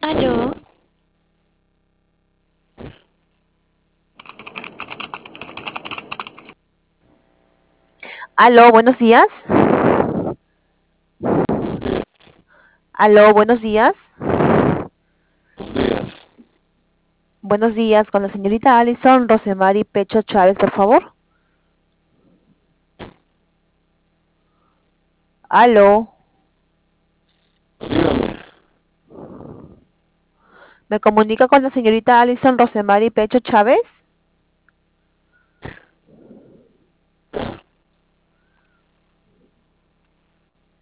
Aló, Aló, buenos días. Aló, buenos días. Días. Buenos días con la señorita Alison Rosemary Pecho Chávez, por favor. Aló, Dígame. ¿me comunica con la señorita Alison Rosemary Pecho Chávez?